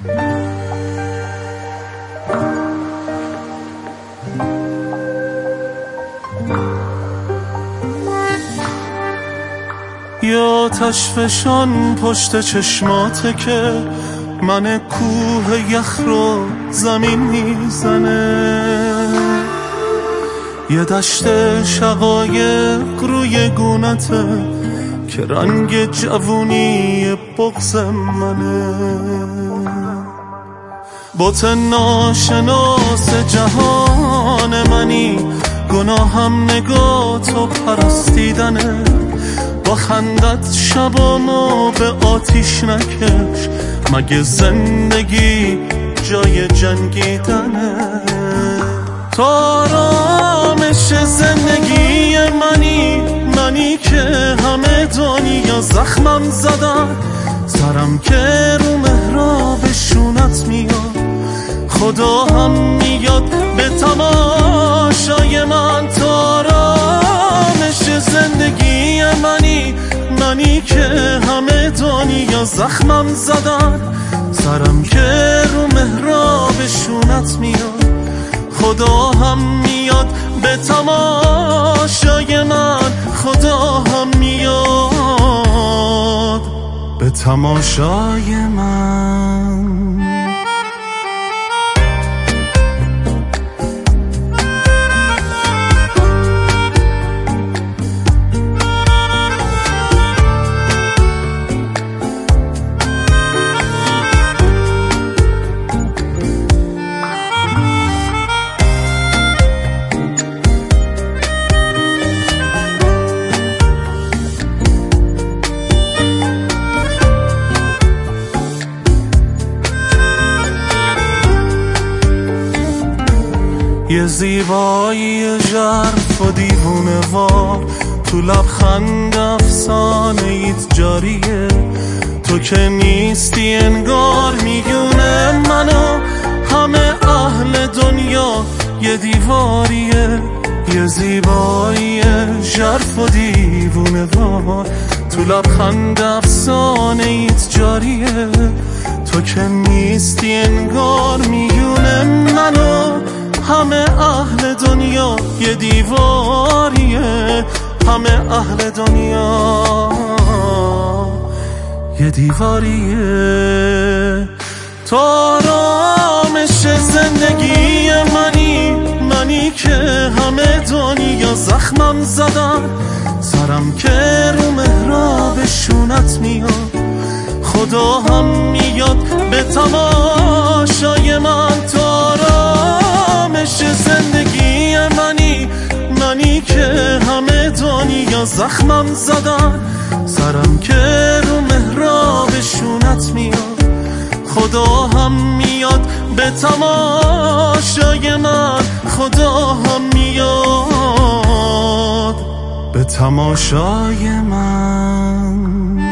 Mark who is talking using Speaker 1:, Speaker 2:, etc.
Speaker 1: یا تشفشان پشت چشماته که من کوه یخ رو زمین میزنه، یه دشت شقایق روی گونته که رنگ جوونی بغض منه. بت ناشناس جهان منی، گناهم نگاه تو پرستیدنه. با خندت شبامو به آتیش نکش، مگه زندگی جای جنگیدنه؟ تو آرامش زندگی منی که همه دنیا زخمم زدن، سرم که رو محراب شونت میاد، خدا هم میاد به تماشای من. تو آرامش زندگی منی که همه دنیا زخمم زدن، سرم که رو محراب شونت میاد، خدا هم میاد به تماشای من. خدا هم میاد به تماشای من. یه زیبایی ژرف و دیوونه وار، تو لبخند افسانه ایت جاریه. تو که نیستی انگار میونه منو همه اهل دنیا یه دیواریه. یه زیبایی ژرف و دیوونه وار، تو لبخند افسانه ایت جاریه. تو که نیستی انگار میونه منو همه اهل دنیا یه دیواریه. همه اهل دنیا یه دیواریه. تو آرامش زندگی منی که همه دنیا زخمم زدن، سرم که رو محراب شونت میاد، خدا هم میاد به تماشای من. تو آرامش زندگی منی که همه دنیا زخمم زدن، سرم که رو محراب شونت میاد، خدا هم میاد به تماشای من. خدا هم میاد به تماشای من.